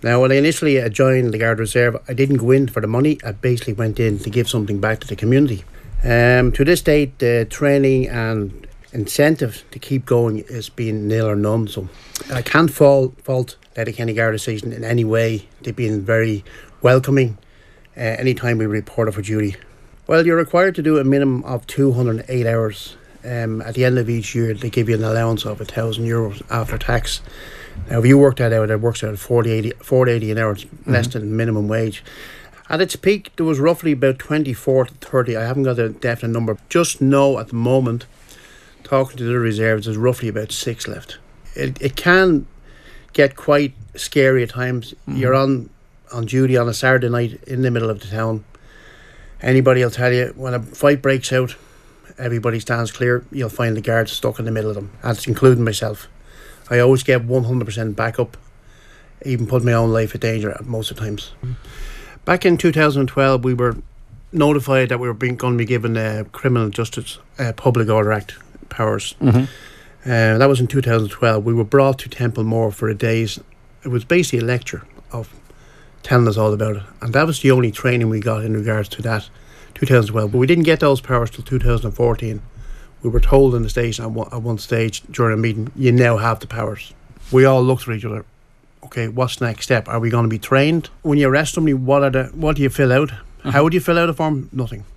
Now, when I initially joined the Guard Reserve, I didn't go in for the money. I basically went in to give something back to the community. To this date, the training and incentive to keep going has been nil or none. So I can't fault Letterkenny Garda Station in any way. They've been very welcoming anytime we reported for duty. Well, you're required to do a minimum of 208 hours. At the end of each year, they give you an allowance of €1,000 after tax. Now, if you work that out, it works out at $4.80 an hour, less than minimum wage. At its peak, there was roughly about 24 to 30. I haven't got a definite number. Just know at the moment, talking to the reserves, there's roughly about 6 left. It can get quite scary at times. You're on duty on a Saturday night in the middle of the town. Anybody will tell you, when a fight breaks out, everybody stands clear. You'll find the guards stuck in the middle of them. That's including myself. I always get 100% backup, even put my own life in danger most of the times. Back in 2012, we were notified that we were going to be given Criminal Justice Public Order Act powers. That was in 2012. We were brought to Templemore for a day's. It was basically a lecture of telling us all about it, and that was the only training we got in regards to that, 2012. But we didn't get those powers till 2014. We were told in the station at one stage during a meeting, you now have the powers. We all looked at each other. Okay, what's the next step? Are we going to be trained? When you arrest somebody, what do you fill out? How would you fill out a form? Nothing.